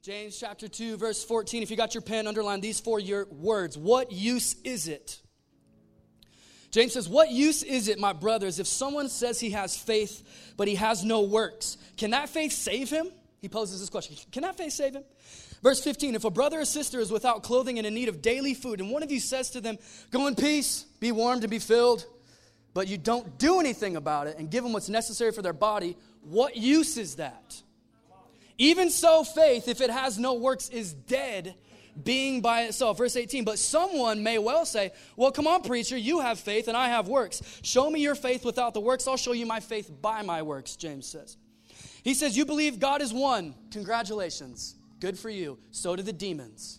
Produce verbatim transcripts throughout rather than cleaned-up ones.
James chapter two, verse fourteen. If you got your pen, underline these four your words. What use is it? James says, what use is it, my brothers, if someone says he has faith, but he has no works? Can that faith save him? He poses this question. Can that faith save him? Verse fifteen, if a brother or sister is without clothing and in need of daily food, and one of you says to them, go in peace, be warmed and be filled, but you don't do anything about it and give them what's necessary for their body, what use is that? Even so, faith, if it has no works, is dead, being by itself. Verse eighteen, but someone may well say, well, come on, preacher, you have faith and I have works. Show me your faith without the works. I'll show you my faith by my works, James says. He says, you believe God is one. Congratulations. Good for you. So do the demons.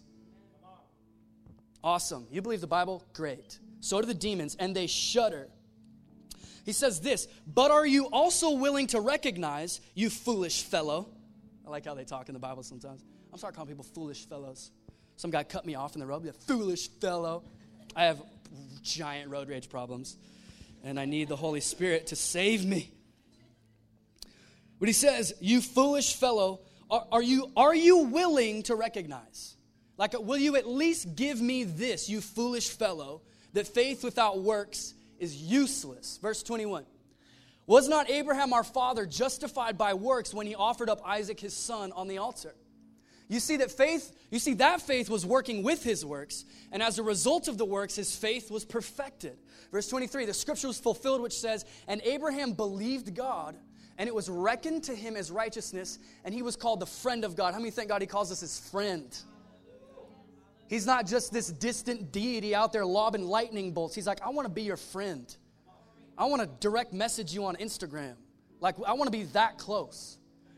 Awesome. You believe the Bible? Great. So do the demons, and they shudder. He says this, but are you also willing to recognize, you foolish fellow? I like how they talk in the Bible sometimes. I'm sorry calling people foolish fellows. Some guy cut me off in the road, be a foolish fellow. I have giant road rage problems, and I need the Holy Spirit to save me. But he says, you foolish fellow, are, are you are you willing to recognize? Like, will you at least give me this, you foolish fellow, that faith without works is useless? Verse twenty-one. Was not Abraham our father justified by works when he offered up Isaac his son on the altar? You see that faith, you see that faith was working with his works, and as a result of the works, his faith was perfected. Verse twenty-three, the scripture was fulfilled, which says, and Abraham believed God, and it was reckoned to him as righteousness, and he was called the friend of God. How many thank God he calls us his friend? He's not just this distant deity out there lobbing lightning bolts. He's like, I want to be your friend. I want to direct message you on Instagram. Like, I want to be that close.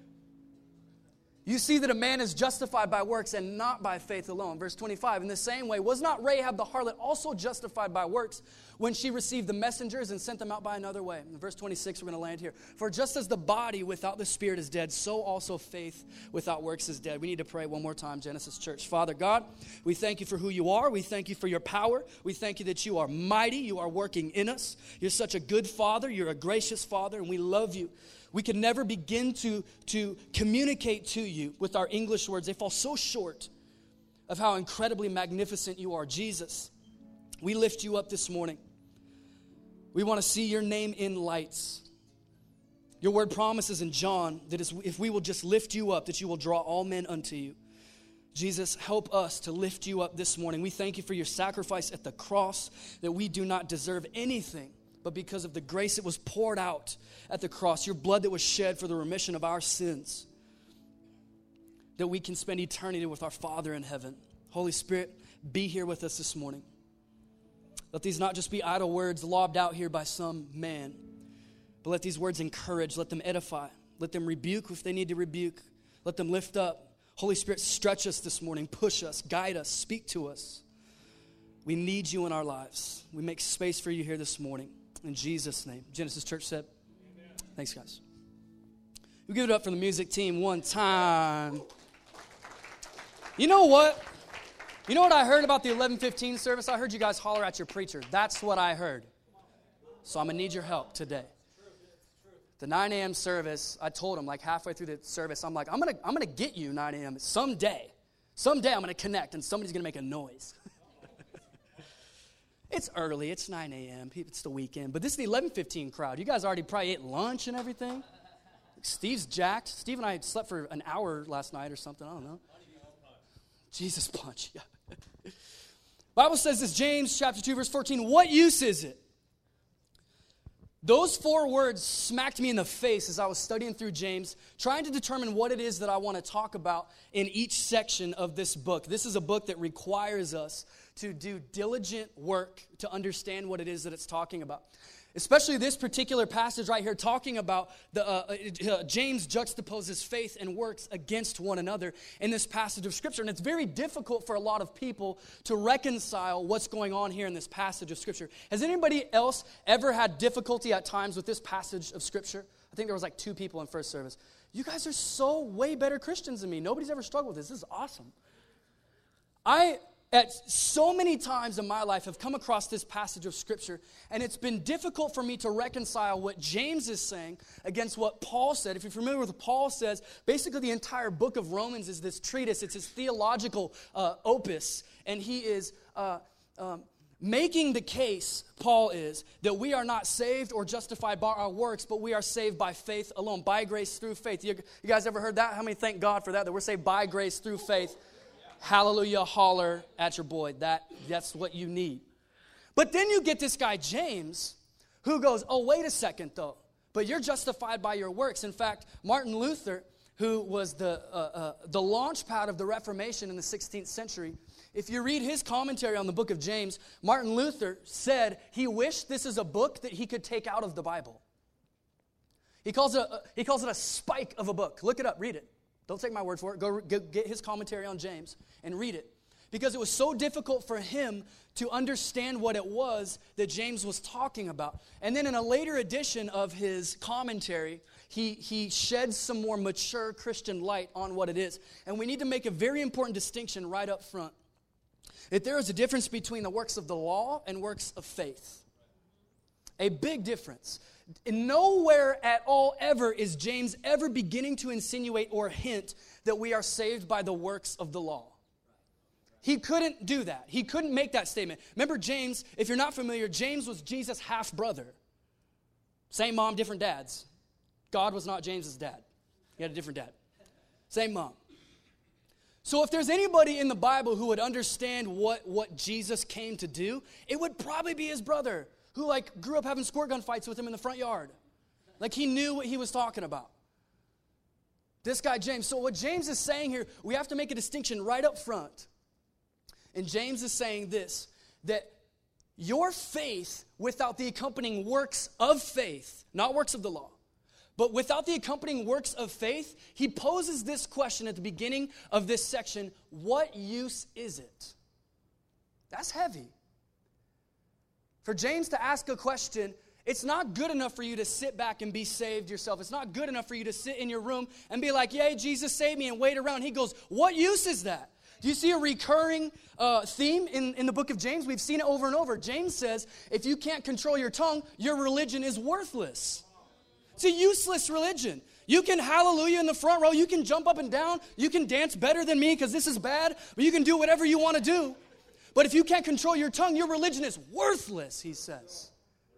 You see that a man is justified by works and not by faith alone. Verse twenty-five, in the same way, was not Rahab the harlot also justified by works when she received the messengers and sent them out by another way? In verse twenty-six, we're going to land here. For just as the body without the spirit is dead, so also faith without works is dead. We need to pray one more time, Genesis Church. Father God, we thank you for who you are. We thank you for your power. We thank you that you are mighty. You are working in us. You're such a good Father. You're a gracious Father, and we love you. We can never begin to, to communicate to you with our English words. They fall so short of how incredibly magnificent you are. Jesus, we lift you up this morning. We want to see your name in lights. Your word promises in John that if we will just lift you up, that you will draw all men unto you. Jesus, help us to lift you up this morning. We thank you for your sacrifice at the cross, that we do not deserve anything, but because of the grace that was poured out at the cross, your blood that was shed for the remission of our sins, that we can spend eternity with our Father in heaven. Holy Spirit, be here with us this morning. Let these not just be idle words lobbed out here by some man, but let these words encourage, let them edify, let them rebuke if they need to rebuke, let them lift up. Holy Spirit, stretch us this morning, push us, guide us, speak to us. We need you in our lives. We make space for you here this morning. In Jesus' name. Genesis Church said, amen. Thanks, guys. We give it up for the music team one time. You know what? You know what I heard about the eleven fifteen service? I heard you guys holler at your preacher. That's what I heard. So I'm going to need your help today. The nine a.m. service, I told him like halfway through the service, I'm like, I'm going to I'm going to get you nine a.m. Someday. Someday I'm going to connect and somebody's going to make a noise. It's early. It's nine a.m. It's the weekend. But this is the eleven fifteen crowd. You guys already probably ate lunch and everything. Steve's jacked. Steve and I slept for an hour last night or something. I don't know. Jesus punch. Yeah. Bible says this, James chapter two, verse fourteen. What use is it? Those four words smacked me in the face as I was studying through James, trying to determine what it is that I want to talk about in each section of this book. This is a book that requires us to do diligent work to understand what it is that it's talking about. Especially this particular passage right here talking about the uh, uh, James juxtaposes faith and works against one another in this passage of Scripture. And it's very difficult for a lot of people to reconcile what's going on here in this passage of Scripture. Has anybody else ever had difficulty at times with this passage of Scripture? I think there was like two people in first service. You guys are so way better Christians than me. Nobody's ever struggled with this. This is awesome. I at so many times in my life have come across this passage of Scripture, and it's been difficult for me to reconcile what James is saying against what Paul said. If you're familiar with what Paul says, basically the entire book of Romans is this treatise. It's his theological uh, opus, and he is uh, um, making the case, Paul is, that we are not saved or justified by our works, but we are saved by faith alone, by grace through faith. You, you guys ever heard that? How many thank God for that, that we're saved by grace through faith? Hallelujah, holler at your boy. That, that's what you need. But then you get this guy, James, who goes, oh, wait a second, though. But you're justified by your works. In fact, Martin Luther, who was the, uh, uh, the launch pad of the Reformation in the sixteenth century, if you read his commentary on the book of James, Martin Luther said he wished this is a book that he could take out of the Bible. He calls it a, he calls it a spike of a book. Look it up, read it. Don't take my word for it. Go, go get his commentary on James and read it. Because it was so difficult for him to understand what it was that James was talking about. And then in a later edition of his commentary, he, he sheds some more mature Christian light on what it is. And we need to make a very important distinction right up front. That there is a difference between the works of the law and works of faith. A big difference. Nowhere at all ever is James ever beginning to insinuate or hint that we are saved by the works of the law. He couldn't do that. He couldn't make that statement. Remember James, if you're not familiar, James was Jesus' half-brother. Same mom, different dads. God was not James's dad. He had a different dad. Same mom. So if there's anybody in the Bible who would understand what, what Jesus came to do, it would probably be his brother, who like grew up having squirt gun fights with him in the front yard. Like he knew what he was talking about. This guy James. So what James is saying here, we have to make a distinction right up front. And James is saying this, that your faith without the accompanying works of faith, not works of the law, but without the accompanying works of faith, he poses this question at the beginning of this section, what use is it? That's heavy. For James to ask a question, it's not good enough for you to sit back and be saved yourself. It's not good enough for you to sit in your room and be like, yay, Jesus saved me, and wait around. He goes, what use is that? Do you see a recurring uh, theme in, in the book of James? We've seen it over and over. James says, if you can't control your tongue, your religion is worthless. It's a useless religion. You can hallelujah in the front row. You can jump up and down. You can dance better than me because this is bad. But you can do whatever you want to do. But if you can't control your tongue, your religion is worthless, he says.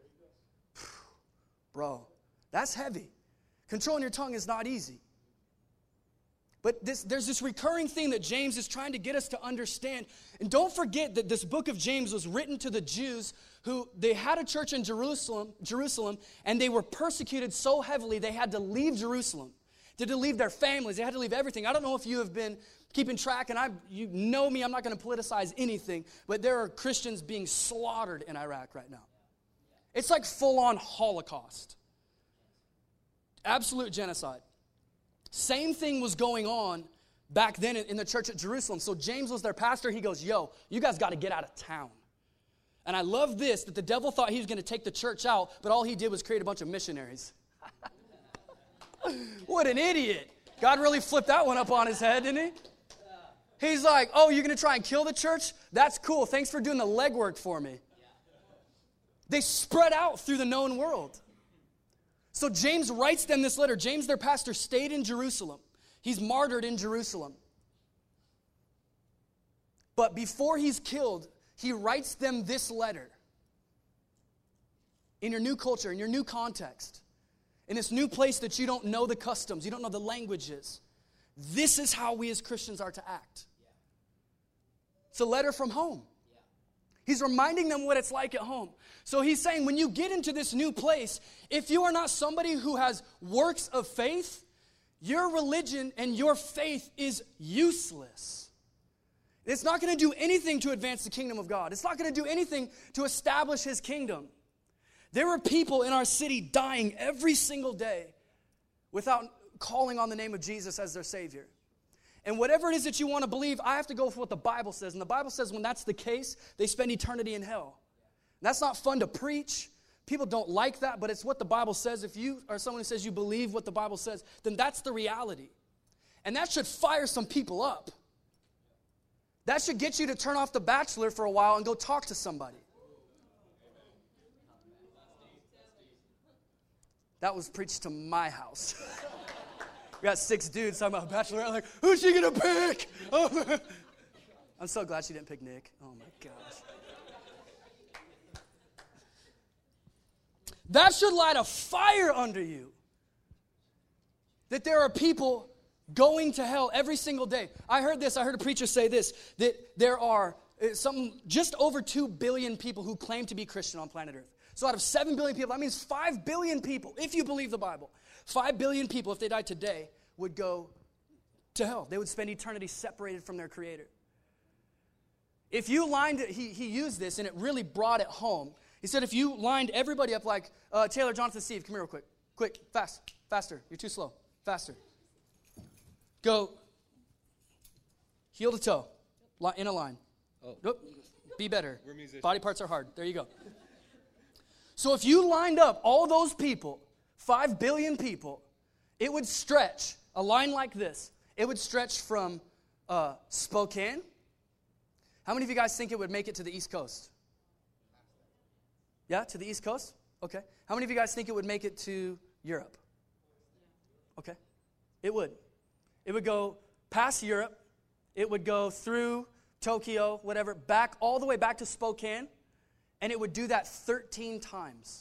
Bro, that's heavy. Controlling your tongue is not easy. But this, there's this recurring thing that James is trying to get us to understand. And don't forget that this book of James was written to the Jews who, they had a church in Jerusalem, Jerusalem, and they were persecuted so heavily they had to leave Jerusalem. They had to leave their families. They had to leave everything. I don't know if you have been keeping track, and I, you know me, I'm not going to politicize anything, but there are Christians being slaughtered in Iraq right now. It's like full-on Holocaust. Absolute genocide. Same thing was going on back then in the church at Jerusalem. So James was their pastor. He goes, yo, you guys got to get out of town. And I love this, that the devil thought he was going to take the church out, but all he did was create a bunch of missionaries. What an idiot. God really flipped that one up on his head, didn't he? He's like, oh, you're going to try and kill the church? That's cool. Thanks for doing the legwork for me. They spread out through the known world. So James writes them this letter. James, their pastor, stayed in Jerusalem. He's martyred in Jerusalem. But before he's killed, he writes them this letter. In your new culture, in your new context, in this new place that you don't know the customs, you don't know the languages, this is how we as Christians are to act. It's a letter from home. He's reminding them what it's like at home. So he's saying, when you get into this new place, if you are not somebody who has works of faith, your religion and your faith is useless. It's not going to do anything to advance the kingdom of God. It's not going to do anything to establish his kingdom. There are people in our city dying every single day without calling on the name of Jesus as their Savior. And whatever it is that you want to believe, I have to go with what the Bible says. And the Bible says when that's the case, they spend eternity in hell. And that's not fun to preach. People don't like that, but it's what the Bible says. If you are someone who says you believe what the Bible says, then that's the reality. And that should fire some people up. That should get you to turn off The Bachelor for a while and go talk to somebody. That was preached to my house. We got six dudes talking about Bachelorette. Like, who's she gonna pick? Oh. I'm so glad she didn't pick Nick. Oh my gosh. That should light a fire under you. That there are people going to hell every single day. I heard this. I heard a preacher say this. That there are some just over two billion people who claim to be Christian on planet Earth. So out of seven billion people, that means five billion people, if you believe the Bible, five billion people, if they died today, would go to hell. They would spend eternity separated from their Creator. If you lined it, he, he used this, and it really brought it home. He said if you lined everybody up like, uh, Taylor, Jonathan, Steve, come here real quick. Quick, fast, faster. You're too slow. Faster. Go heel to toe, in a line. Oh. Nope. Be better. We're musicians. Body parts are hard. There you go. So if you lined up all those people, five billion people, it would stretch, a line like this, it would stretch from uh, Spokane. How many of you guys think it would make it to the East Coast? Yeah, to the East Coast? Okay. How many of you guys think it would make it to Europe? Okay. It would. It would go past Europe. It would go through Tokyo, whatever, back all the way back to Spokane. And it would do that thirteen times.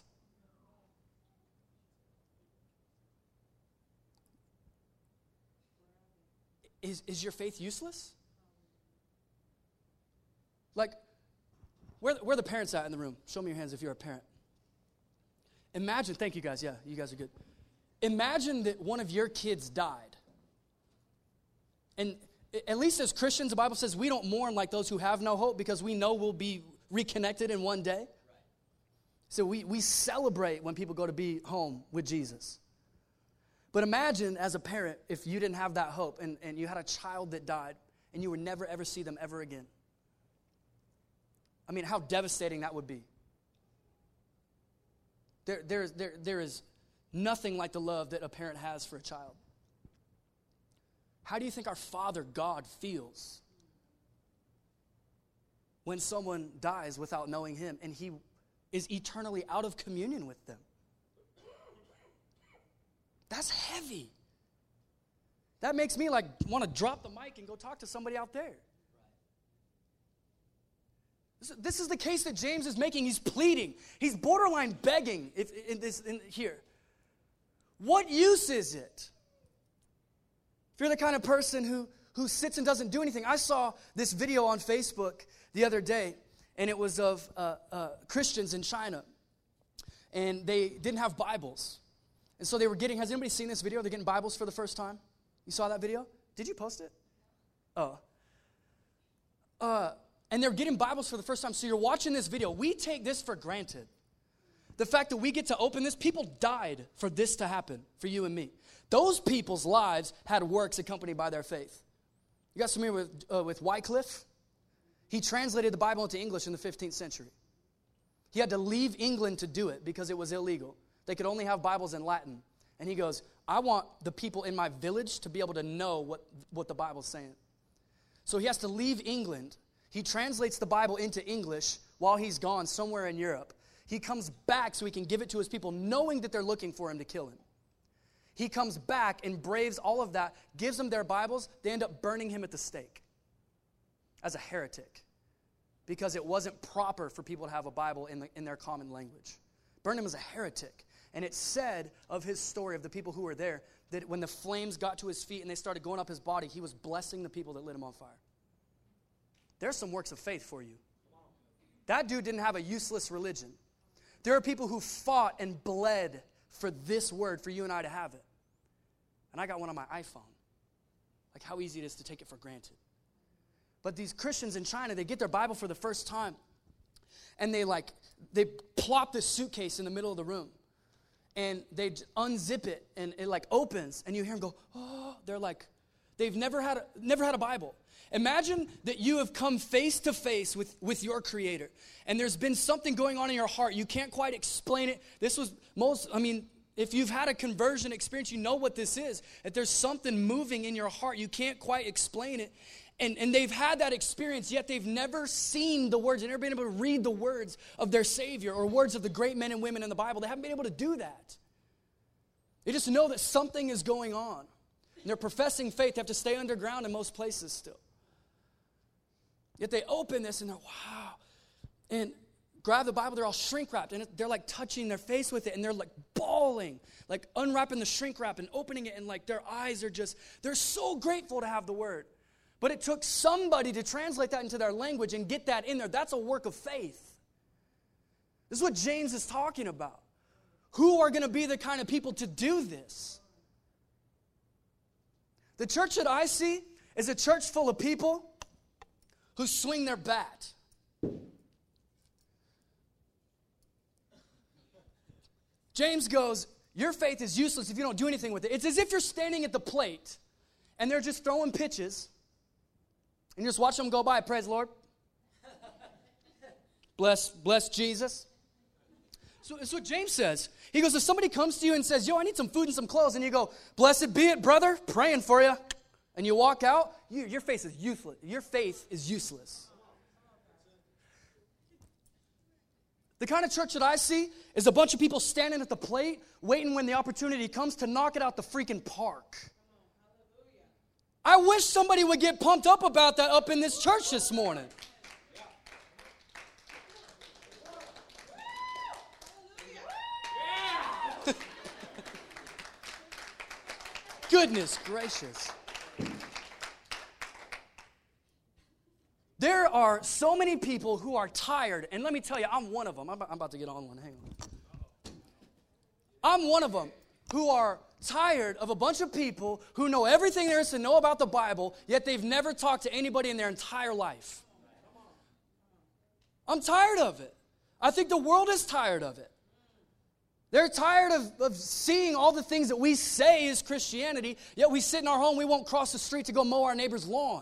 Is, is your faith useless? Like, where, where are the parents at in the room? Show me your hands if you're a parent. Imagine, thank you guys, yeah, you guys are good. Imagine that one of your kids died. And at least as Christians, the Bible says we don't mourn like those who have no hope because we know we'll be reconnected in one day. So we, we celebrate when people go to be home with Jesus. But imagine as a parent if you didn't have that hope and, and you had a child that died and you would never ever see them ever again. I mean, how devastating that would be. There, there, is, there, there is nothing like the love that a parent has for a child. How do you think our Father God feels when someone dies without knowing Him and He is eternally out of communion with them? That's heavy. That makes me like want to drop the mic and go talk to somebody out there. This, this is the case that James is making. He's pleading. He's borderline begging if, in this in here. What use is it? If you're the kind of person who, who sits and doesn't do anything. I saw this video on Facebook the other day, and it was of uh, uh, Christians in China, and they didn't have Bibles. And so they were getting, has anybody seen this video? They're getting Bibles for the first time. You saw that video? Did you post it? Oh. Uh, and they're getting Bibles for the first time. So you're watching this video. We take this for granted. The fact that we get to open this, people died for this to happen, for you and me. Those people's lives had works accompanied by their faith. You guys familiar with, uh, with Wycliffe? He translated the Bible into English in the fifteenth century. He had to leave England to do it because it was illegal. They could only have Bibles in Latin. And he goes, I want the people in my village to be able to know what, what the Bible's saying. So he has to leave England. He translates the Bible into English while he's gone somewhere in Europe. He comes back so he can give it to his people, knowing that they're looking for him to kill him. He comes back and braves all of that, gives them their Bibles. They end up burning him at the stake as a heretic because it wasn't proper for people to have a Bible in, the, in their common language. Burned him as a heretic. And it said of his story, of the people who were there, that when the flames got to his feet and they started going up his body, he was blessing the people that lit him on fire. There's some works of faith for you. That dude didn't have a useless religion. There are people who fought and bled for this word, for you and I to have it. And I got one on my iPhone. Like how easy it is to take it for granted. But these Christians in China, they get their Bible for the first time. And they like, they plop this suitcase in the middle of the room. And they unzip it, and it like opens, and you hear them go, oh, they're like, they've never had a, never had a Bible. Imagine that you have come face to face with, with your Creator, and there's been something going on in your heart. You can't quite explain it. This was most, I mean, if you've had a conversion experience, you know what this is. That there's something moving in your heart. You can't quite explain it. And, and they've had that experience, yet they've never seen the words, they've never been able to read the words of their Savior or words of the great men and women in the Bible. They haven't been able to do that. They just know that something is going on. And they're professing faith. They have to stay underground in most places still. Yet they open this and they're, wow. And grab the Bible, they're all shrink wrapped. And they're like touching their face with it. And they're like bawling, like unwrapping the shrink wrap and opening it. And like their eyes are just, they're so grateful to have the word. But it took somebody to translate that into their language and get that in there. That's a work of faith. This is what James is talking about. Who are going to be the kind of people to do this? The church that I see is a church full of people who swing their bat. James goes, your faith is useless if you don't do anything with it. It's as if you're standing at the plate and they're just throwing pitches and you just watch them go by. Praise the Lord. Bless, bless Jesus. So that's what James says. He goes, if somebody comes to you and says, yo, I need some food and some clothes, and you go, blessed be it, brother, praying for you, and you walk out, you, your faith is useless. Your faith is useless. The kind of church that I see is a bunch of people standing at the plate, waiting when the opportunity comes to knock it out the freaking park. I wish somebody would get pumped up about that up in this church this morning. Goodness gracious. There are so many people who are tired, and let me tell you, I'm one of them. I'm about to get on one. Hang on. I'm one of them who are tired of a bunch of people who know everything there is to know about the Bible, yet they've never talked to anybody in their entire life. I'm tired of it. I think the world is tired of it. They're tired of, of seeing all the things that we say is Christianity, yet we sit in our home, we won't cross the street to go mow our neighbor's lawn.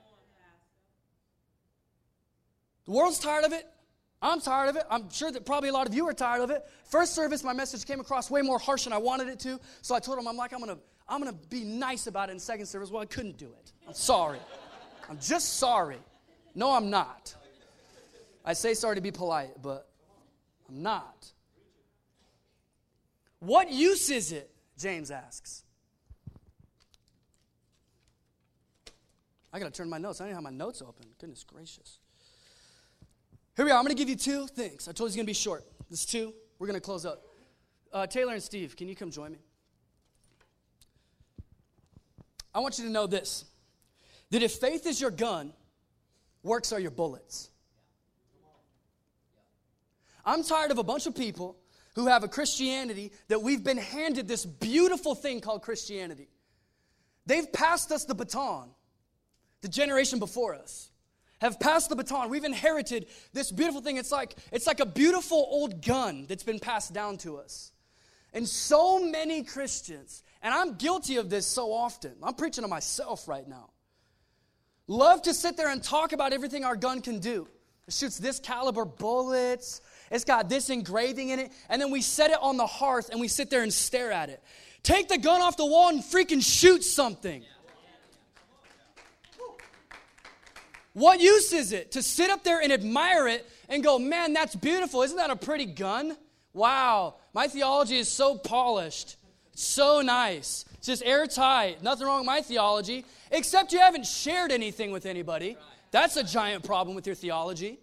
The world's tired of it. I'm tired of it. I'm sure that probably a lot of you are tired of it. First service, my message came across way more harsh than I wanted it to, so I told them, I'm like, I'm going to I'm gonna be nice about it in second service. Well, I couldn't do it. I'm sorry. I'm just sorry. No, I'm not. I say sorry to be polite, but I'm not. What use is it, James asks. I got to turn my notes. I don't even have my notes open. Goodness gracious. Here we are. I'm going to give you two things. I told you it's going to be short. This two. We're going to close up. Uh, Taylor and Steve, can you come join me? I want you to know this. That if faith is your gun, works are your bullets. I'm tired of a bunch of people who have a Christianity that we've been handed this beautiful thing called Christianity. They've passed us the baton. The generation before us have passed the baton. We've inherited this beautiful thing. It's like, it's like a beautiful old gun that's been passed down to us. And so many Christians, and I'm guilty of this so often. I'm preaching to myself right now. Love to sit there and talk about everything our gun can do. It shoots this caliber bullets. It's got this engraving in it. And then we set it on the hearth and we sit there and stare at it. Take the gun off the wall and freaking shoot something. What use is it to sit up there and admire it and go, man, that's beautiful. Isn't that a pretty gun? Wow, my theology is so polished. So nice. It's just airtight. Nothing wrong with my theology, except you haven't shared anything with anybody. That's a giant problem with your theology.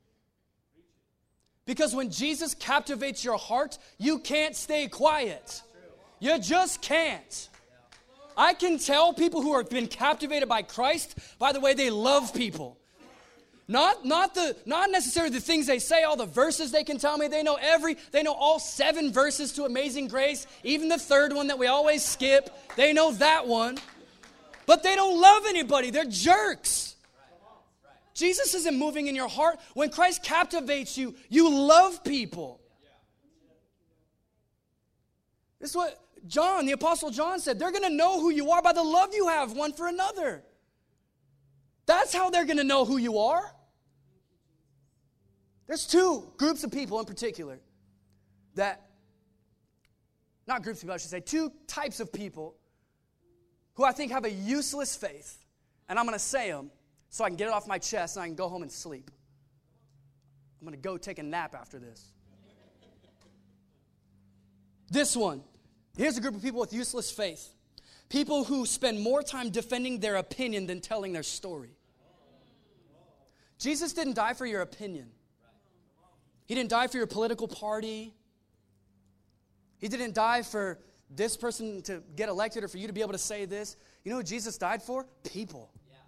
Because when Jesus captivates your heart, you can't stay quiet. You just can't. I can tell people who have been captivated by Christ by the way they love people. Not, not, the, not necessarily the things they say, all the verses they can tell me. They know every, they know all seven verses to Amazing Grace, even the third one that we always skip. They know that one. But they don't love anybody. They're jerks. Jesus isn't moving in your heart. When Christ captivates you, you love people. This is what John, the Apostle John said. They're going to know who you are by the love you have one for another. That's how they're going to know who you are. There's two groups of people in particular that, not groups of people, I should say, two types of people who I think have a useless faith. And I'm going to say them so I can get it off my chest and I can go home and sleep. I'm going to go take a nap after this. This one. Here's a group of people with useless faith. People who spend more time defending their opinion than telling their story. Jesus didn't die for your opinion. He didn't die for your political party. He didn't die for this person to get elected or for you to be able to say this. You know who Jesus died for? People.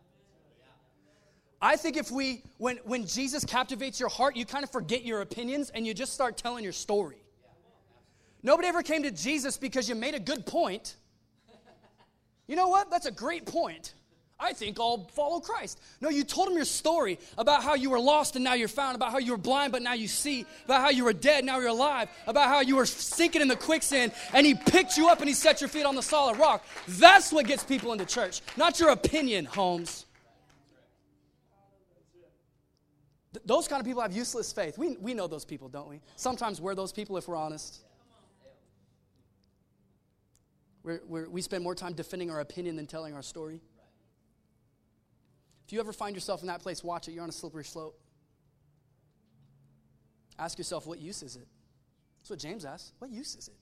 I think if we, when, when Jesus captivates your heart, you kind of forget your opinions and you just start telling your story. Nobody ever came to Jesus because you made a good point. You know what? That's a great point. I think I'll follow Christ. No, you told him your story about how you were lost and now you're found, about how you were blind but now you see, about how you were dead, now you're alive, about how you were sinking in the quicksand and he picked you up and he set your feet on the solid rock. That's what gets people into church, not your opinion, Holmes. Th- those kind of people have useless faith. We, we know those people, don't we? Sometimes we're those people if we're honest. We're, we're, we spend more time defending our opinion than telling our story. If you ever find yourself in that place, watch it. You're on a slippery slope. Ask yourself, what use is it? That's what James asked. What use is it?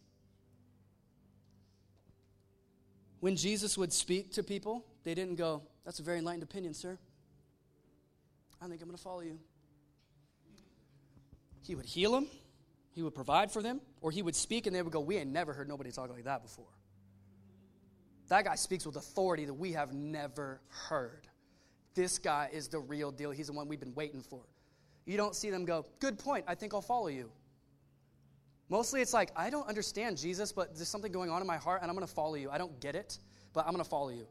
When Jesus would speak to people, they didn't go, that's a very enlightened opinion, sir. I think I'm going to follow you. He would heal them. He would provide for them. Or he would speak and they would go, we ain't never heard nobody talk like that before. That guy speaks with authority that we have never heard. This guy is the real deal. He's the one we've been waiting for. You don't see them go, good point, I think I'll follow you. Mostly it's like, I don't understand Jesus, but there's something going on in my heart, and I'm going to follow you. I don't get it, but I'm going to follow you.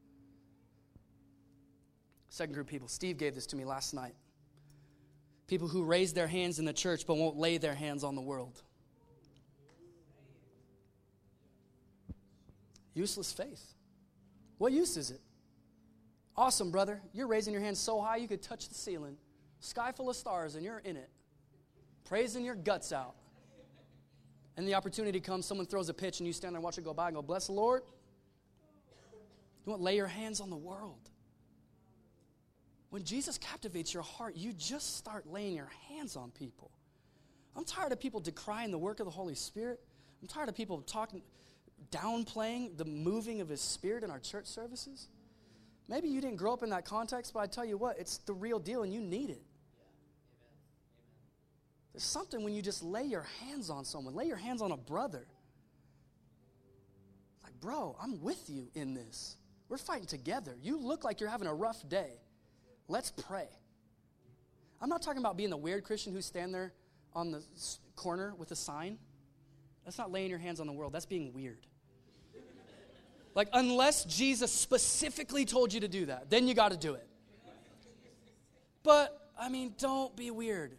Second group of people. Steve gave this to me last night. People who raise their hands in the church but won't lay their hands on the world. Useless faith. What use is it? Awesome, brother. You're raising your hand so high you could touch the ceiling. Sky full of stars and you're in it. Praising your guts out. And the opportunity comes, someone throws a pitch and you stand there and watch it go by and go, bless the Lord. You won't lay your hands on the world. When Jesus captivates your heart, you just start laying your hands on people. I'm tired of people decrying the work of the Holy Spirit. I'm tired of people talking, downplaying the moving of his Spirit in our church services. Maybe you didn't grow up in that context, but I tell you what, it's the real deal and you need it. There's something when you just lay your hands on someone, lay your hands on a brother. Like, bro, I'm with you in this. We're fighting together. You look like you're having a rough day. Let's pray. I'm not talking about being the weird Christian who stand there on the corner with a sign. That's not laying your hands on the world. That's being weird. Like, unless Jesus specifically told you to do that, then you got to do it. But, I mean, don't be weird.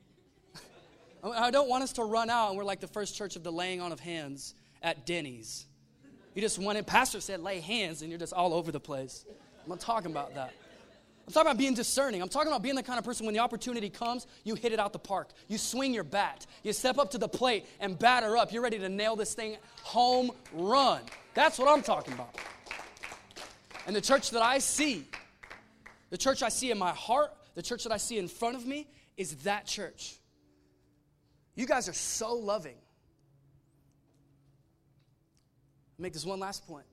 I don't want us to run out and we're like the first church of the laying on of hands at Denny's. You just wanted, pastor said lay hands, and you're just all over the place. I'm not talking about that. I'm talking about being discerning. I'm talking about being the kind of person when the opportunity comes, you hit it out the park. You swing your bat. You step up to the plate and batter up. You're ready to nail this thing home run. That's what I'm talking about. And the church that I see, the church I see in my heart, the church that I see in front of me is that church. You guys are so loving. I'll make this one last point.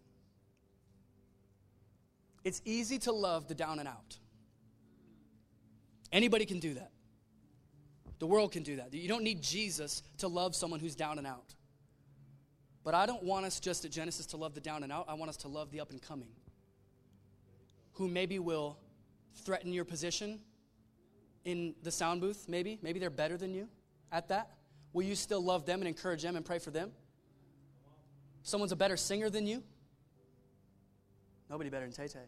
It's easy to love the down and out. Anybody can do that. The world can do that. You don't need Jesus to love someone who's down and out. But I don't want us just at Genesis to love the down and out. I want us to love the up and coming, who maybe will threaten your position in the sound booth, maybe. Maybe they're better than you at that. Will you still love them and encourage them and pray for them? Someone's a better singer than you? Nobody better than Tay-Tay.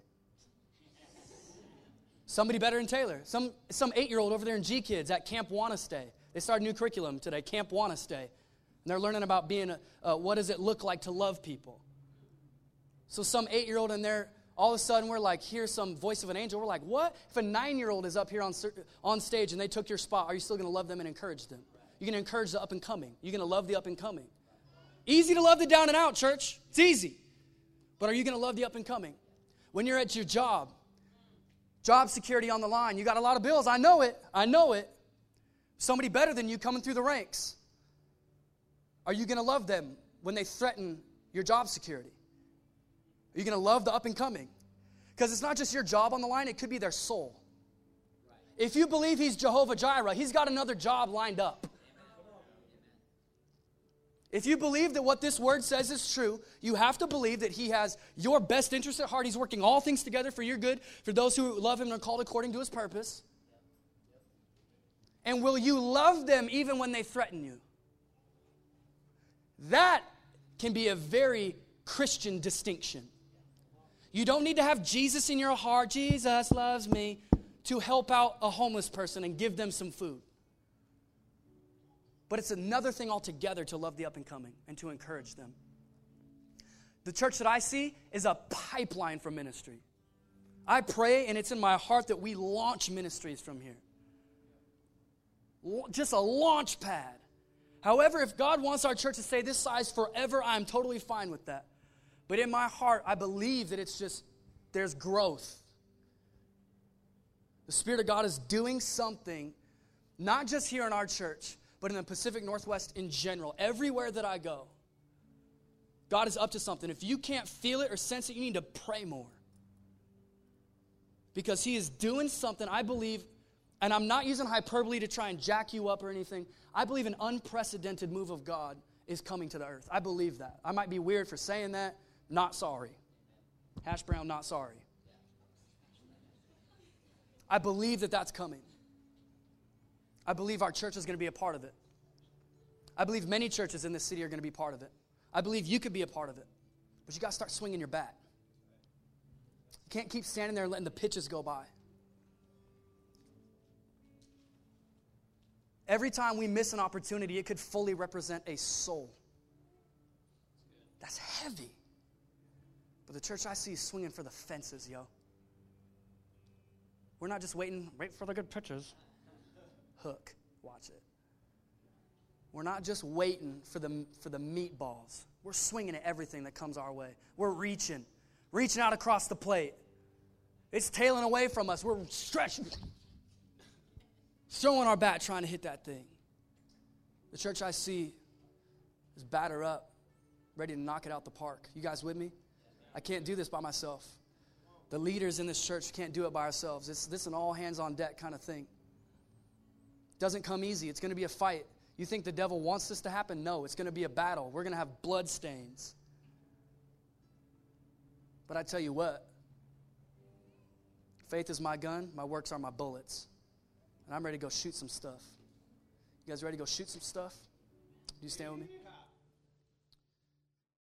Somebody better than Taylor. Some some eight-year-old over there in G-Kids at Camp Wanna Stay. They started a new curriculum today, Camp Wanna Stay. And they're learning about being, a, uh, what does it look like to love people. So some eight-year-old in there, all of a sudden we're like, here's some voice of an angel. We're like, what? If a nine-year-old is up here on, on stage and they took your spot, are you still going to love them and encourage them? You're going to encourage the up-and-coming. You're going to love the up-and-coming. Easy to love the down and out, church. It's easy. But are you going to love the up-and-coming? When you're at your job, Job security on the line. You got a lot of bills. I know it. I know it. Somebody better than you coming through the ranks. Are you going to love them when they threaten your job security? Are you going to love the up and coming? Because it's not just your job on the line. It could be their soul. If you believe he's Jehovah Jireh, he's got another job lined up. If you believe that what this word says is true, you have to believe that he has your best interest at heart. He's working all things together for your good, for those who love him and are called according to his purpose. And will you love them even when they threaten you? That can be a very Christian distinction. You don't need to have Jesus in your heart, Jesus loves me, to help out a homeless person and give them some food. But it's another thing altogether to love the up and coming and to encourage them. The church that I see is a pipeline for ministry. I pray, and it's in my heart, that we launch ministries from here. Just a launch pad. However, if God wants our church to stay this size forever, I'm totally fine with that. But in my heart, I believe that it's just, there's growth. The Spirit of God is doing something, not just here in our church, but in the Pacific Northwest in general. Everywhere that I go, God is up to something. If you can't feel it or sense it, you need to pray more. Because he is doing something, I believe, and I'm not using hyperbole to try and jack you up or anything. I believe an unprecedented move of God is coming to the earth. I believe that. I might be weird for saying that. Not sorry. Hash brown, not sorry. I believe that that's coming. I believe our church is going to be a part of it. I believe many churches in this city are going to be part of it. I believe you could be a part of it. But you got to start swinging your bat. You can't keep standing there and letting the pitches go by. Every time we miss an opportunity, it could fully represent a soul. That's heavy. But the church I see is swinging for the fences, yo. We're not just waiting, wait for the good pitches. Hook, watch it. We're not just waiting for the, for the meatballs. We're swinging at everything that comes our way. We're reaching, reaching out across the plate. It's tailing away from us. We're stretching, throwing our bat, trying to hit that thing. The church I see is batter up, ready to knock it out the park. You guys with me? I can't do this by myself. The leaders in this church can't do it by ourselves. It's, this is an all hands on deck kind of thing. Doesn't come easy. It's going to be a fight. You think the devil wants this to happen? No, it's going to be a battle. We're going to have blood stains. But I tell you what, faith is my gun, my works are my bullets. And I'm ready to go shoot some stuff. You guys ready to go shoot some stuff? Do you stand with me?